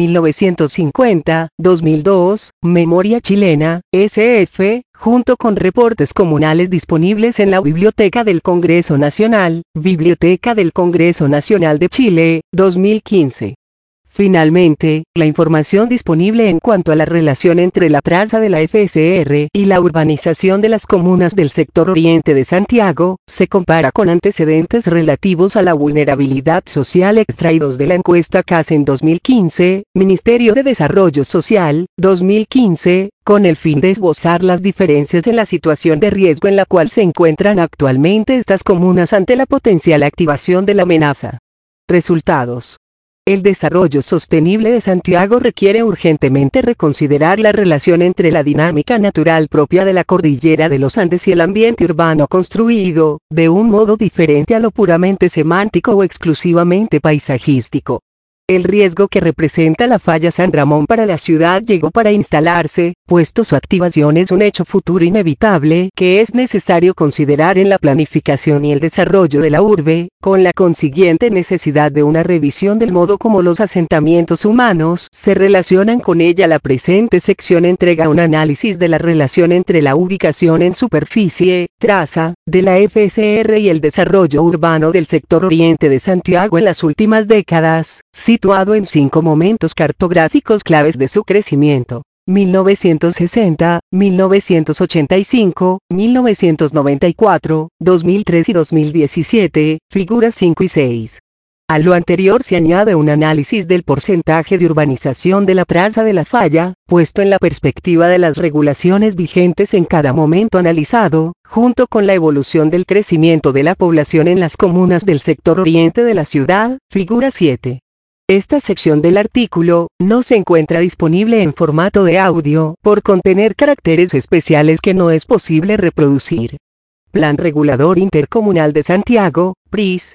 1950, 2002, Memoria Chilena, SF, junto con reportes comunales disponibles en la Biblioteca del Congreso Nacional, Biblioteca del Congreso Nacional de Chile, 2015. Finalmente, la información disponible en cuanto a la relación entre la traza de la FSR y la urbanización de las comunas del sector oriente de Santiago, se compara con antecedentes relativos a la vulnerabilidad social extraídos de la encuesta CAS en 2015, Ministerio de Desarrollo Social, 2015, con el fin de esbozar las diferencias en la situación de riesgo en la cual se encuentran actualmente estas comunas ante la potencial activación de la amenaza. Resultados. El desarrollo sostenible de Santiago requiere urgentemente reconsiderar la relación entre la dinámica natural propia de la cordillera de los Andes y el ambiente urbano construido, de un modo diferente a lo puramente semántico o exclusivamente paisajístico. El riesgo que representa la falla San Ramón para la ciudad llegó para instalarse, puesto su activación es un hecho futuro inevitable que es necesario considerar en la planificación y el desarrollo de la urbe, con la consiguiente necesidad de una revisión del modo como los asentamientos humanos se relacionan con ella. La presente sección entrega un análisis de la relación entre la ubicación en superficie, traza, de la FSR y el desarrollo urbano del sector oriente de Santiago en las últimas décadas, situado en 5 momentos cartográficos claves de su crecimiento: 1960, 1985, 1994, 2003 y 2017, figuras 5 y 6. A lo anterior se añade un análisis del porcentaje de urbanización de la traza de la falla, puesto en la perspectiva de las regulaciones vigentes en cada momento analizado, junto con la evolución del crecimiento de la población en las comunas del sector oriente de la ciudad, figura 7. Esta sección del artículo no se encuentra disponible en formato de audio por contener caracteres especiales que no es posible reproducir. Plan Regulador Intercomunal de Santiago, PRIS,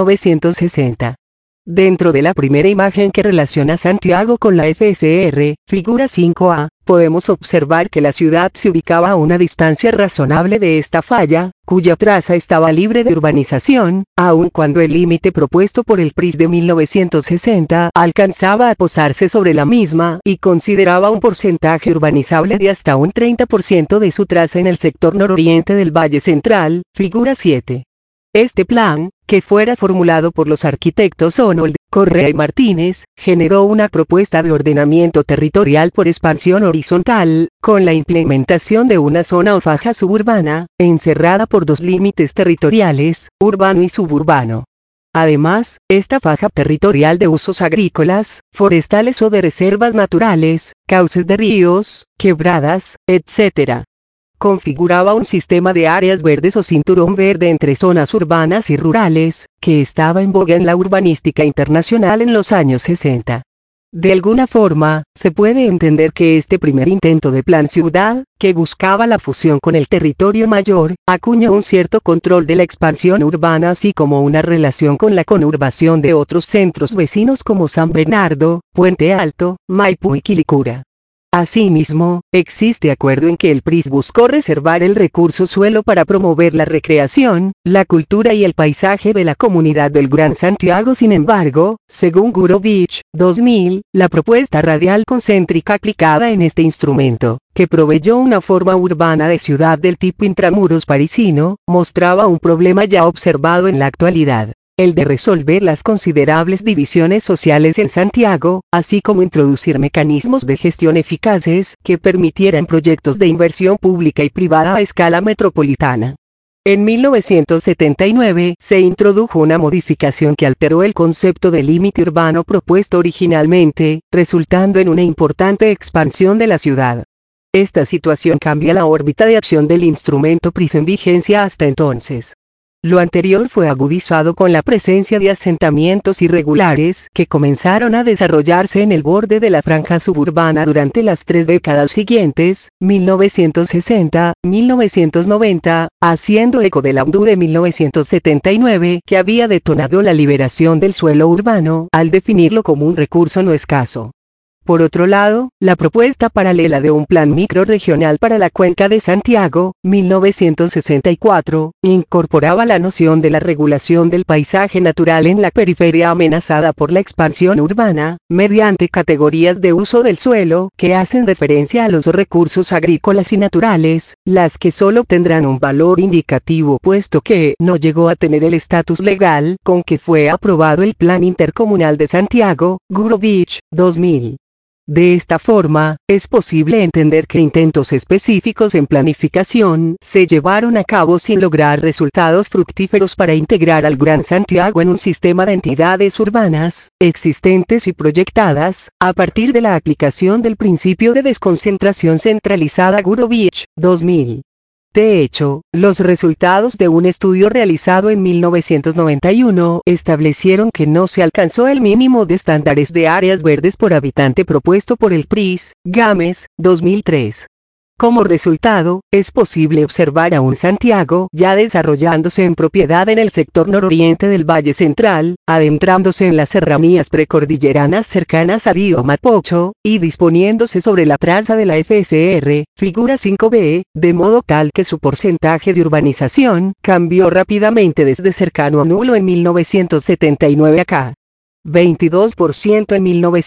1960. Dentro de la primera imagen que relaciona Santiago con la FSR, figura 5A, podemos observar que la ciudad se ubicaba a una distancia razonable de esta falla, cuya traza estaba libre de urbanización, aun cuando el límite propuesto por el PRIS de 1960 alcanzaba a posarse sobre la misma y consideraba un porcentaje urbanizable de hasta un 30% de su traza en el sector nororiente del Valle Central, figura 7. Este plan, que fuera formulado por los arquitectos Onold, Correa y Martínez, generó una propuesta de ordenamiento territorial por expansión horizontal, con la implementación de una zona o faja suburbana, encerrada por 2 límites territoriales, urbano y suburbano. Además, esta faja territorial de usos agrícolas, forestales o de reservas naturales, cauces de ríos, quebradas, etc., configuraba un sistema de áreas verdes o cinturón verde entre zonas urbanas y rurales, que estaba en boga en la urbanística internacional en los años 60. De alguna forma, se puede entender que este primer intento de plan ciudad, que buscaba la fusión con el territorio mayor, acuñó un cierto control de la expansión urbana así como una relación con la conurbación de otros centros vecinos como San Bernardo, Puente Alto, Maipú y Quilicura. Asimismo, existe acuerdo en que el PRIS buscó reservar el recurso suelo para promover la recreación, la cultura y el paisaje de la comunidad del Gran Santiago. Sin embargo, según Gurovich, 2000, la propuesta radial concéntrica aplicada en este instrumento, que proveyó una forma urbana de ciudad del tipo intramuros parisino, mostraba un problema ya observado en la actualidad: el de resolver las considerables divisiones sociales en Santiago, así como introducir mecanismos de gestión eficaces que permitieran proyectos de inversión pública y privada a escala metropolitana. En 1979 se introdujo una modificación que alteró el concepto de límite urbano propuesto originalmente, resultando en una importante expansión de la ciudad. Esta situación cambia la órbita de acción del instrumento PRIS en vigencia hasta entonces. Lo anterior fue agudizado con la presencia de asentamientos irregulares que comenzaron a desarrollarse en el borde de la franja suburbana durante las 3 décadas siguientes, 1960, 1990, haciendo eco de la UDU de 1979 que había detonado la liberación del suelo urbano al definirlo como un recurso no escaso. Por otro lado, la propuesta paralela de un plan microrregional para la Cuenca de Santiago, 1964, incorporaba la noción de la regulación del paisaje natural en la periferia amenazada por la expansión urbana, mediante categorías de uso del suelo que hacen referencia a los recursos agrícolas y naturales, las que solo tendrán un valor indicativo puesto que no llegó a tener el estatus legal con que fue aprobado el Plan Intercomunal de Santiago, Gurovich, 2000. De esta forma, es posible entender que intentos específicos en planificación se llevaron a cabo sin lograr resultados fructíferos para integrar al Gran Santiago en un sistema de entidades urbanas, existentes y proyectadas, a partir de la aplicación del principio de desconcentración centralizada Gurovich, 2000. De hecho, los resultados de un estudio realizado en 1991 establecieron que no se alcanzó el mínimo de estándares de áreas verdes por habitante propuesto por el PRIS, Gámez, 2003. Como resultado, es posible observar a un Santiago ya desarrollándose en propiedad en el sector nororiente del Valle Central, adentrándose en las serranías precordilleranas cercanas a Río Mapocho, y disponiéndose sobre la traza de la FSR, figura 5b, de modo tal que su porcentaje de urbanización cambió rápidamente desde cercano a nulo en 1979 acá. 22% en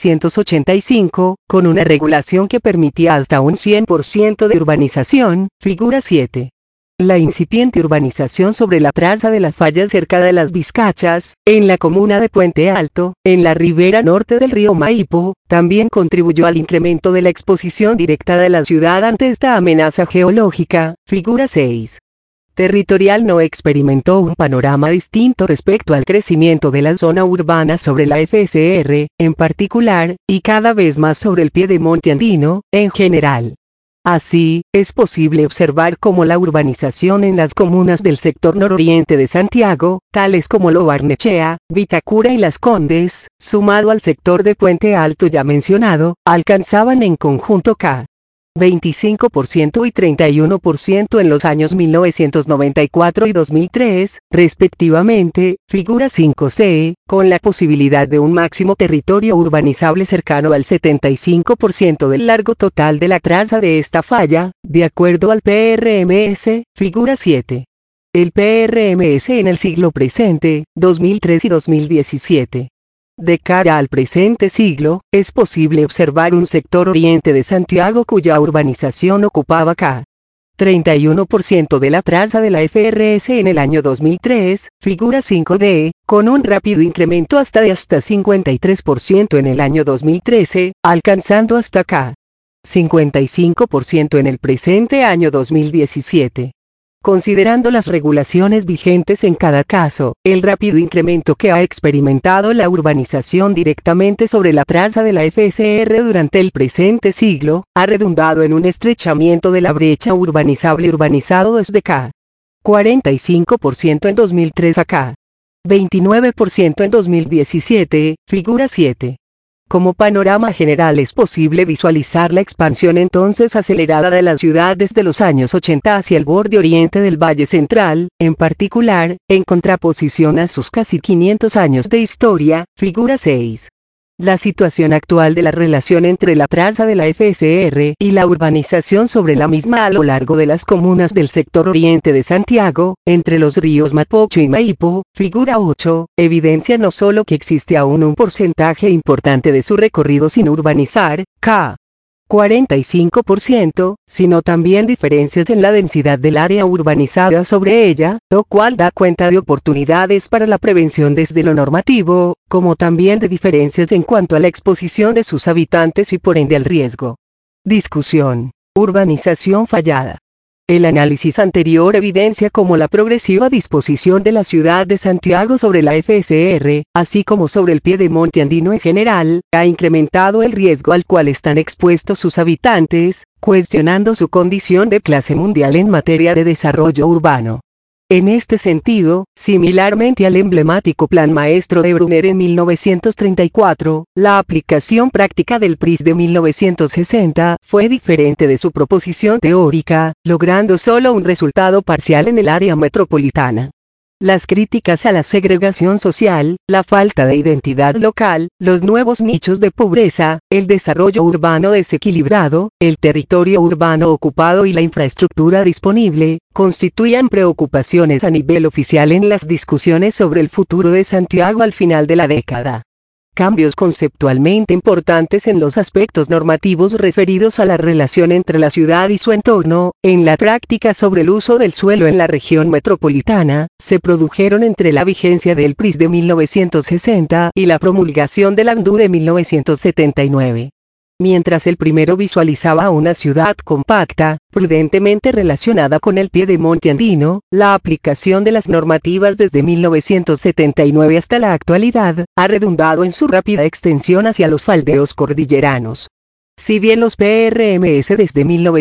1985, con una regulación que permitía hasta un 100% de urbanización, figura 7. La incipiente urbanización sobre la traza de la falla cerca de Las Vizcachas, en la comuna de Puente Alto, en la ribera norte del río Maipo, también contribuyó al incremento de la exposición directa de la ciudad ante esta amenaza geológica, figura 6. Territorial no experimentó un panorama distinto respecto al crecimiento de la zona urbana sobre la FSR, en particular, y cada vez más sobre el piedemonte andino, en general. Así, es posible observar cómo la urbanización en las comunas del sector nororiente de Santiago, tales como Lo Barnechea, Vitacura y Las Condes, sumado al sector de Puente Alto ya mencionado, alcanzaban en conjunto ca. 25% y 31% en los años 1994 y 2003, respectivamente, figura 5c, con la posibilidad de un máximo territorio urbanizable cercano al 75% del largo total de la traza de esta falla, de acuerdo al PRMS, figura 7. El PRMS en el siglo presente, 2003 y 2017. De cara al presente siglo, es posible observar un sector oriente de Santiago cuya urbanización ocupaba ca. 31% de la traza de la FRS en el año 2003, figura 5d, con un rápido incremento hasta 53% en el año 2013, alcanzando hasta ca. 55% en el presente año 2017. Considerando las regulaciones vigentes en cada caso, el rápido incremento que ha experimentado la urbanización directamente sobre la traza de la FSR durante el presente siglo, ha redundado en un estrechamiento de la brecha urbanizable urbanizado desde ca. 45% en 2003 a ca. 29% en 2017, figura 7. Como panorama general es posible visualizar la expansión entonces acelerada de la ciudad desde los años 80 hacia el borde oriente del Valle Central, en particular, en contraposición a sus casi 500 años de historia, figura 6. La situación actual de la relación entre la traza de la FSR y la urbanización sobre la misma a lo largo de las comunas del sector oriente de Santiago, entre los ríos Mapocho y Maipo, figura 8, evidencia no solo que existe aún un porcentaje importante de su recorrido sin urbanizar, ca. 45%, sino también diferencias en la densidad del área urbanizada sobre ella, lo cual da cuenta de oportunidades para la prevención desde lo normativo, como también de diferencias en cuanto a la exposición de sus habitantes y por ende al riesgo. Discusión. Urbanización fallada. El análisis anterior evidencia cómo la progresiva disposición de la ciudad de Santiago sobre la FSR, así como sobre el piedemonte andino en general, ha incrementado el riesgo al cual están expuestos sus habitantes, cuestionando su condición de clase mundial en materia de desarrollo urbano. En este sentido, similarmente al emblemático Plan Maestro de Brunner en 1934, la aplicación práctica del PRIS de 1960 fue diferente de su proposición teórica, logrando solo un resultado parcial en el área metropolitana. Las críticas a la segregación social, la falta de identidad local, los nuevos nichos de pobreza, el desarrollo urbano desequilibrado, el territorio urbano ocupado y la infraestructura disponible, constituían preocupaciones a nivel oficial en las discusiones sobre el futuro de Santiago al final de la década. Cambios conceptualmente importantes en los aspectos normativos referidos a la relación entre la ciudad y su entorno, en la práctica sobre el uso del suelo en la región metropolitana, se produjeron entre la vigencia del PRIS de 1960 y la promulgación del ANDU de 1979. Mientras el primero visualizaba una ciudad compacta, prudentemente relacionada con el piedemonte andino, la aplicación de las normativas desde 1979 hasta la actualidad, ha redundado en su rápida extensión hacia los faldeos cordilleranos. Si bien los PRMS desde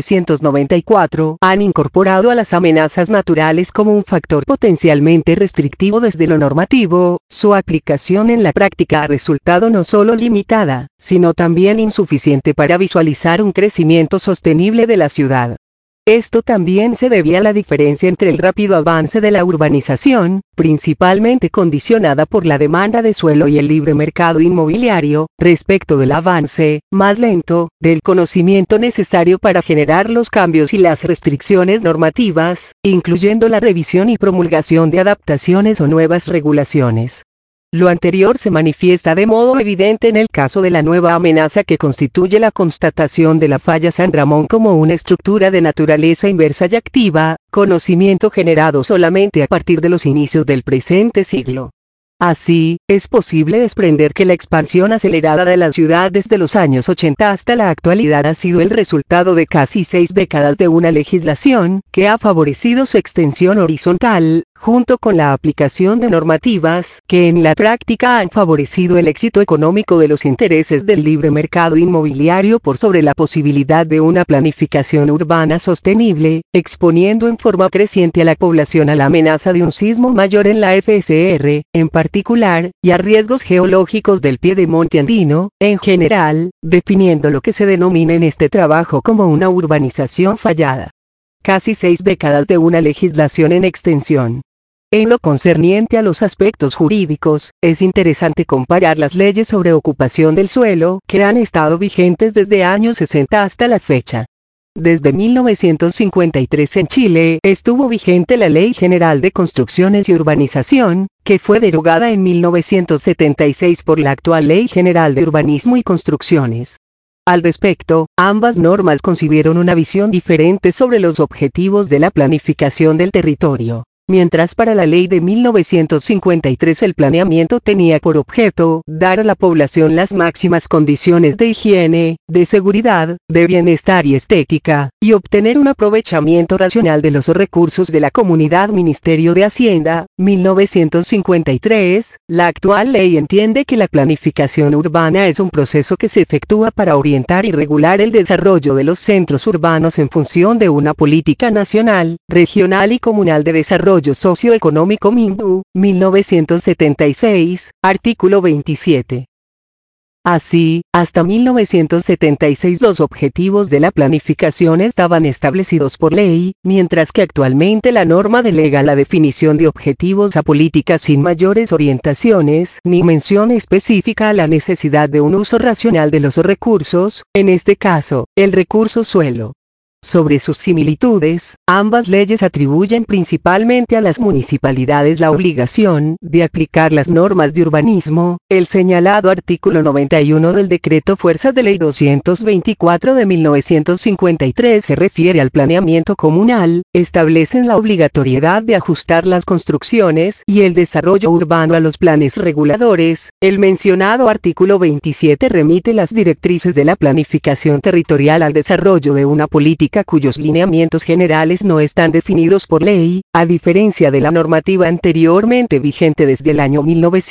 1994 han incorporado a las amenazas naturales como un factor potencialmente restrictivo desde lo normativo, su aplicación en la práctica ha resultado no solo limitada, sino también insuficiente para visualizar un crecimiento sostenible de la ciudad. Esto también se debía a la diferencia entre el rápido avance de la urbanización, principalmente condicionada por la demanda de suelo y el libre mercado inmobiliario, respecto del avance, más lento, del conocimiento necesario para generar los cambios y las restricciones normativas, incluyendo la revisión y promulgación de adaptaciones o nuevas regulaciones. Lo anterior se manifiesta de modo evidente en el caso de la nueva amenaza que constituye la constatación de la falla San Ramón como una estructura de naturaleza inversa y activa, conocimiento generado solamente a partir de los inicios del presente siglo. Así, es posible desprender que la expansión acelerada de la ciudad desde los años 80 hasta la actualidad ha sido el resultado de casi 6 décadas de una legislación que ha favorecido su extensión horizontal, junto con la aplicación de normativas que en la práctica han favorecido el éxito económico de los intereses del libre mercado inmobiliario por sobre la posibilidad de una planificación urbana sostenible, exponiendo en forma creciente a la población a la amenaza de un sismo mayor en la FSR, en particular, y a riesgos geológicos del piedemonte andino, en general, definiendo lo que se denomina en este trabajo como una urbanización fallada. Casi 6 décadas de una legislación en extensión. En lo concerniente a los aspectos jurídicos, es interesante comparar las leyes sobre ocupación del suelo que han estado vigentes desde años 60 hasta la fecha. Desde 1953 en Chile estuvo vigente la Ley General de Construcciones y Urbanización, que fue derogada en 1976 por la actual Ley General de Urbanismo y Construcciones. Al respecto, ambas normas concibieron una visión diferente sobre los objetivos de la planificación del territorio. Mientras para la ley de 1953 el planeamiento tenía por objeto dar a la población las máximas condiciones de higiene, de seguridad, de bienestar y estética, y obtener un aprovechamiento racional de los recursos de la comunidad. Ministerio de Hacienda, 1953, la actual ley entiende que la planificación urbana es un proceso que se efectúa para orientar y regular el desarrollo de los centros urbanos en función de una política nacional, regional y comunal de desarrollo socioeconómico. MINU, 1976, artículo 27. Así, hasta 1976 los objetivos de la planificación estaban establecidos por ley, mientras que actualmente la norma delega la definición de objetivos a políticas sin mayores orientaciones ni mención específica a la necesidad de un uso racional de los recursos, en este caso, el recurso suelo. Sobre sus similitudes, ambas leyes atribuyen principalmente a las municipalidades la obligación de aplicar las normas de urbanismo. El señalado artículo 91 del Decreto Fuerza de Ley 224 de 1953 se refiere al planeamiento comunal, establecen la obligatoriedad de ajustar las construcciones y el desarrollo urbano a los planes reguladores. El mencionado artículo 27 remite las directrices de la planificación territorial al desarrollo de una política cuyos lineamientos generales no están definidos por ley, a diferencia de la normativa anteriormente vigente desde el año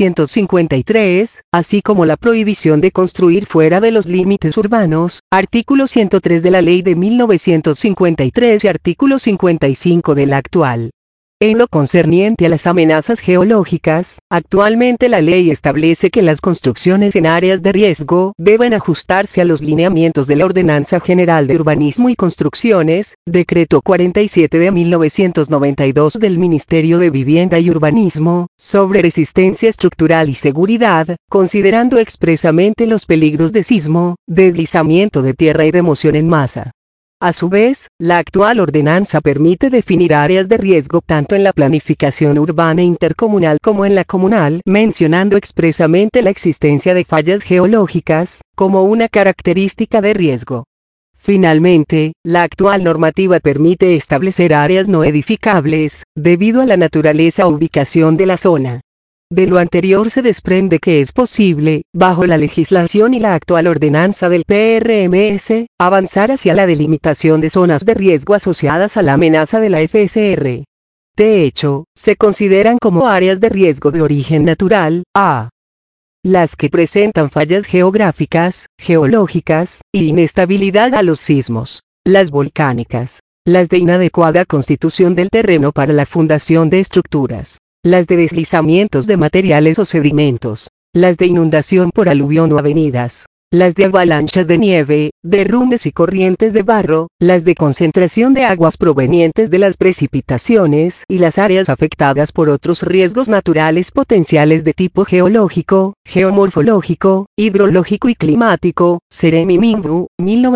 1953, así como la prohibición de construir fuera de los límites urbanos, artículo 103 de la ley de 1953 y artículo 55 de la actual. En lo concerniente a las amenazas geológicas, actualmente la ley establece que las construcciones en áreas de riesgo deben ajustarse a los lineamientos de la Ordenanza General de Urbanismo y Construcciones, Decreto 47 de 1992 del Ministerio de Vivienda y Urbanismo, sobre resistencia estructural y seguridad, considerando expresamente los peligros de sismo, deslizamiento de tierra y remoción en masa. A su vez, la actual ordenanza permite definir áreas de riesgo tanto en la planificación urbana intercomunal como en la comunal, mencionando expresamente la existencia de fallas geológicas, como una característica de riesgo. Finalmente, la actual normativa permite establecer áreas no edificables, debido a la naturaleza o ubicación de la zona. De lo anterior se desprende que es posible, bajo la legislación y la actual ordenanza del PRMS, avanzar hacia la delimitación de zonas de riesgo asociadas a la amenaza de la FSR. De hecho, se consideran como áreas de riesgo de origen natural, a. las que presentan fallas geográficas, geológicas, y inestabilidad a los sismos, las volcánicas, las de inadecuada constitución del terreno para la fundación de estructuras, las de deslizamientos de materiales o sedimentos, las de inundación por aluvión o avenidas, las de avalanchas de nieve, derrumbes y corrientes de barro, las de concentración de aguas provenientes de las precipitaciones y las áreas afectadas por otros riesgos naturales potenciales de tipo geológico, geomorfológico, hidrológico y climático. Seremi Minbu,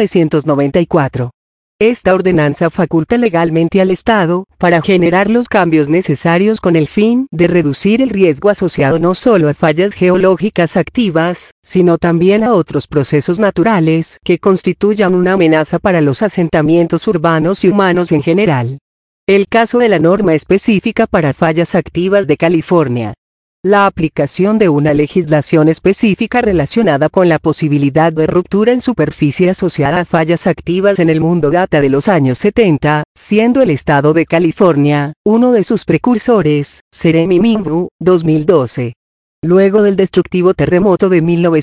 1994. Esta ordenanza faculta legalmente al Estado, para generar los cambios necesarios con el fin de reducir el riesgo asociado no solo a fallas geológicas activas, sino también a otros procesos naturales que constituyan una amenaza para los asentamientos urbanos y humanos en general. El caso de la norma específica para fallas activas de California. La aplicación de una legislación específica relacionada con la posibilidad de ruptura en superficie asociada a fallas activas en el mundo data de los años 70, siendo el estado de California uno de sus precursores. Seremi Minbu, 2012. Luego del destructivo terremoto de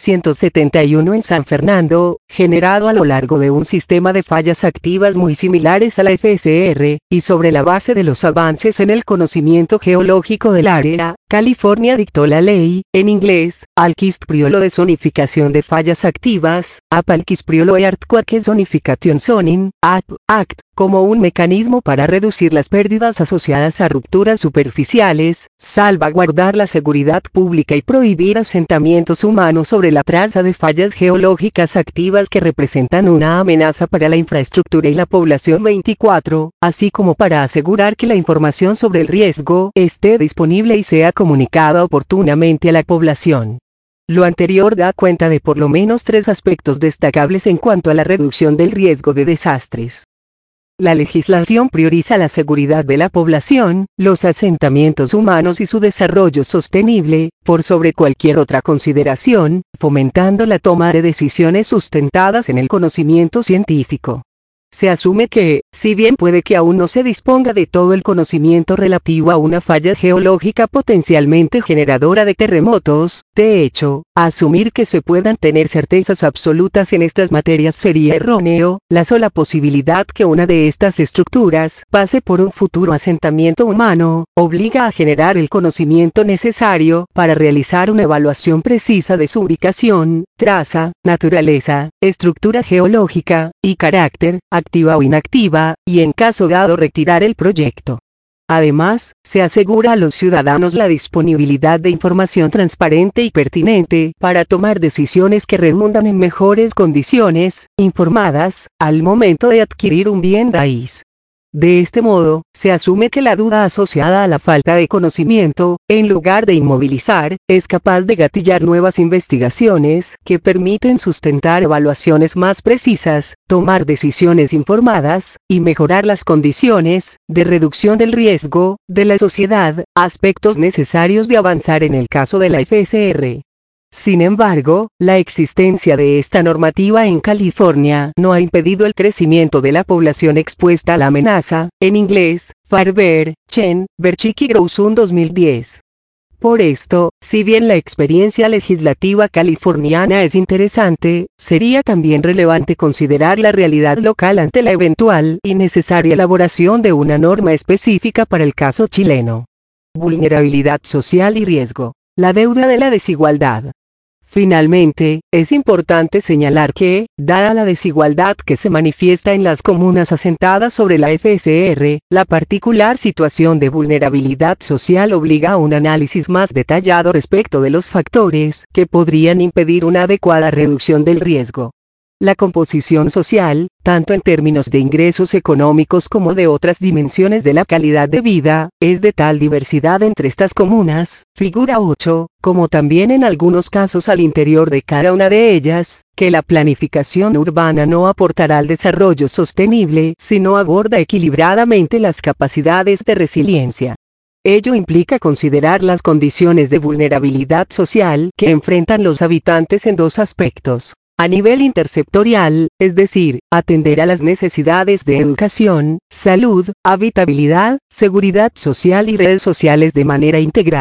1971 en San Fernando, generado a lo largo de un sistema de fallas activas muy similares a la FSR, y sobre la base de los avances en el conocimiento geológico del área, California dictó la ley, en inglés, Alquist-Priolo de zonificación de fallas activas, Apalquist-Priolo Earthquake Zonification Zoning, Act, como un mecanismo para reducir las pérdidas asociadas a rupturas superficiales, salvaguardar la seguridad pública y prohibir asentamientos humanos sobre la traza de fallas geológicas activas que representan una amenaza para la infraestructura y la población. 24, así como para asegurar que la información sobre el riesgo esté disponible y sea comunicada oportunamente a la población. Lo anterior da cuenta de por lo menos 3 aspectos destacables en cuanto a la reducción del riesgo de desastres. La legislación prioriza la seguridad de la población, los asentamientos humanos y su desarrollo sostenible, por sobre cualquier otra consideración, fomentando la toma de decisiones sustentadas en el conocimiento científico. Se asume que, si bien puede que aún no se disponga de todo el conocimiento relativo a una falla geológica potencialmente generadora de terremotos, de hecho, asumir que se puedan tener certezas absolutas en estas materias sería erróneo. La sola posibilidad que una de estas estructuras pase por un futuro asentamiento humano, obliga a generar el conocimiento necesario para realizar una evaluación precisa de su ubicación, traza, naturaleza, estructura geológica, y carácter, activa o inactiva, y en caso dado retirar el proyecto. Además, se asegura a los ciudadanos la disponibilidad de información transparente y pertinente para tomar decisiones que redundan en mejores condiciones, informadas, al momento de adquirir un bien raíz. De este modo, se asume que la duda asociada a la falta de conocimiento, en lugar de inmovilizar, es capaz de gatillar nuevas investigaciones que permiten sustentar evaluaciones más precisas, tomar decisiones informadas, y mejorar las condiciones de reducción del riesgo de la sociedad, aspectos necesarios de avanzar en el caso de la FSR. Sin embargo, la existencia de esta normativa en California no ha impedido el crecimiento de la población expuesta a la amenaza. En inglés, Farber, Chen, Berchiki Grousun 2010. Por esto, si bien la experiencia legislativa californiana es interesante, sería también relevante considerar la realidad local ante la eventual y necesaria elaboración de una norma específica para el caso chileno. Vulnerabilidad social y riesgo. La deuda de la desigualdad. Finalmente, es importante señalar que, dada la desigualdad que se manifiesta en las comunas asentadas sobre la FSR, la particular situación de vulnerabilidad social obliga a un análisis más detallado respecto de los factores que podrían impedir una adecuada reducción del riesgo. La composición social, tanto en términos de ingresos económicos como de otras dimensiones de la calidad de vida, es de tal diversidad entre estas comunas, figura 8, como también en algunos casos al interior de cada una de ellas, que la planificación urbana no aportará al desarrollo sostenible si no aborda equilibradamente las capacidades de resiliencia. Ello implica considerar las condiciones de vulnerabilidad social que enfrentan los habitantes en 2 aspectos. A nivel intersectorial, es decir, atender a las necesidades de educación, salud, habitabilidad, seguridad social y redes sociales de manera integral.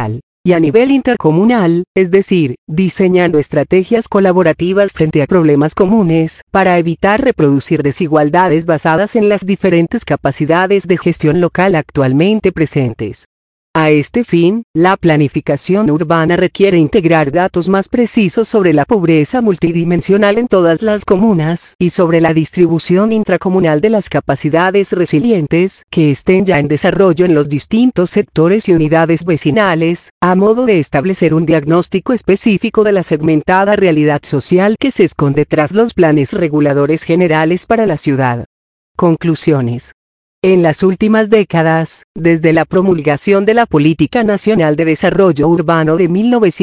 y a nivel intercomunal, es decir, diseñando estrategias colaborativas frente a problemas comunes, para evitar reproducir desigualdades basadas en las diferentes capacidades de gestión local actualmente presentes. A este fin, la planificación urbana requiere integrar datos más precisos sobre la pobreza multidimensional en todas las comunas y sobre la distribución intracomunal de las capacidades resilientes que estén ya en desarrollo en los distintos sectores y unidades vecinales, a modo de establecer un diagnóstico específico de la segmentada realidad social que se esconde tras los planes reguladores generales para la ciudad. Conclusiones. En las últimas décadas, desde la promulgación de la Política Nacional de Desarrollo Urbano de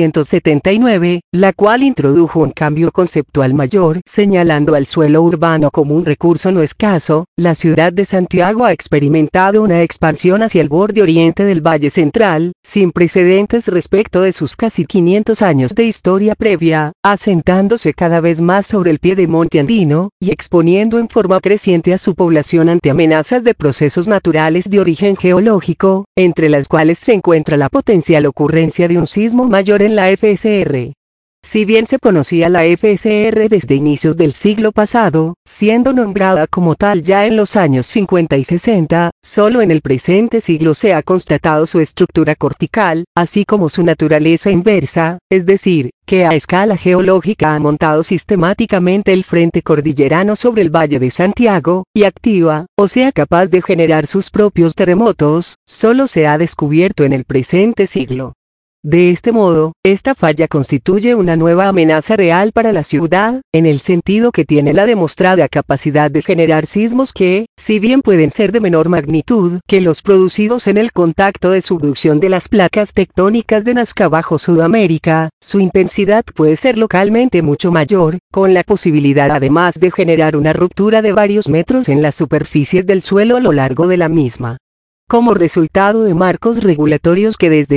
1979, la cual introdujo un cambio conceptual mayor, señalando al suelo urbano como un recurso no escaso, la ciudad de Santiago ha experimentado una expansión hacia el borde oriente del Valle Central, sin precedentes respecto de sus casi 500 años de historia previa, asentándose cada vez más sobre el piedemonte andino, y exponiendo en forma creciente a su población ante amenazas de procesos naturales de origen geológico, entre las cuales se encuentra la potencial ocurrencia de un sismo mayor en la FSR. Si bien se conocía la FSR desde inicios del siglo pasado, siendo nombrada como tal ya en los años 50 y 60, solo en el presente siglo se ha constatado su estructura cortical, así como su naturaleza inversa, es decir, que a escala geológica ha montado sistemáticamente el frente cordillerano sobre el Valle de Santiago, y activa, o sea capaz de generar sus propios terremotos, solo se ha descubierto en el presente siglo. De este modo, esta falla constituye una nueva amenaza real para la ciudad, en el sentido que tiene la demostrada capacidad de generar sismos que, si bien pueden ser de menor magnitud que los producidos en el contacto de subducción de las placas tectónicas de Nazca bajo Sudamérica, su intensidad puede ser localmente mucho mayor, con la posibilidad además de generar una ruptura de varios metros en la superficie del suelo a lo largo de la misma. Como resultado de marcos regulatorios que desde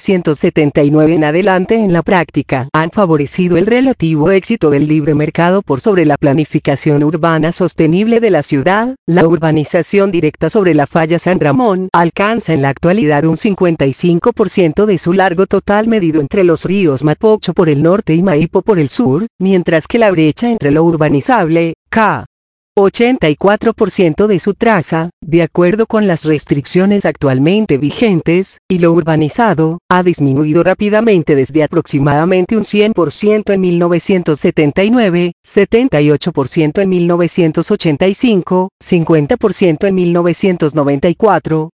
1979 en adelante en la práctica han favorecido el relativo éxito del libre mercado por sobre la planificación urbana sostenible de la ciudad, la urbanización directa sobre la falla San Ramón alcanza en la actualidad un 55% de su largo total medido entre los ríos Mapocho por el norte y Maipo por el sur, mientras que la brecha entre lo urbanizable, k. 84% de su traza, de acuerdo con las restricciones actualmente vigentes, y lo urbanizado, ha disminuido rápidamente desde aproximadamente un 100% en 1979, 78% en 1985, 50% en 1994,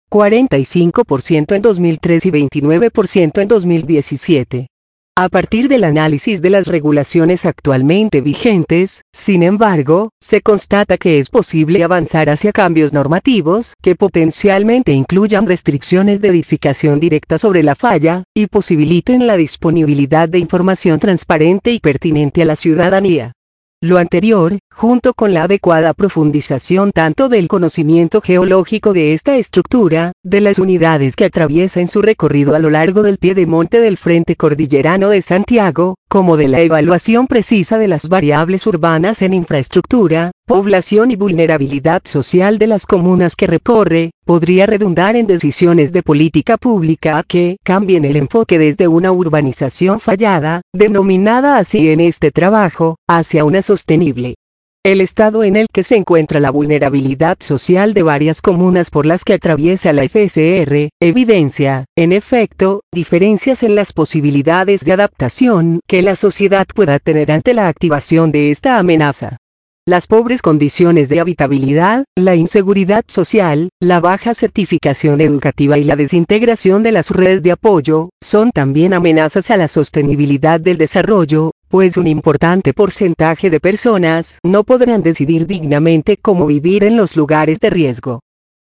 45% en 2003 y 29% en 2017. A partir del análisis de las regulaciones actualmente vigentes, sin embargo, se constata que es posible avanzar hacia cambios normativos que potencialmente incluyan restricciones de edificación directa sobre la falla, y posibiliten la disponibilidad de información transparente y pertinente a la ciudadanía. Lo anterior, junto con la adecuada profundización tanto del conocimiento geológico de esta estructura, de las unidades que atraviesa en su recorrido a lo largo del piedemonte del frente cordillerano de Santiago, como de la evaluación precisa de las variables urbanas en infraestructura, población y vulnerabilidad social de las comunas que recorre, podría redundar en decisiones de política pública que cambien el enfoque desde una urbanización fallada, denominada así en este trabajo, hacia una sostenible. El estado en el que se encuentra la vulnerabilidad social de varias comunas por las que atraviesa la FSR, evidencia, en efecto, diferencias en las posibilidades de adaptación que la sociedad pueda tener ante la activación de esta amenaza. Las pobres condiciones de habitabilidad, la inseguridad social, la baja certificación educativa y la desintegración de las redes de apoyo, son también amenazas a la sostenibilidad del desarrollo, pues un importante porcentaje de personas no podrán decidir dignamente cómo vivir en los lugares de riesgo.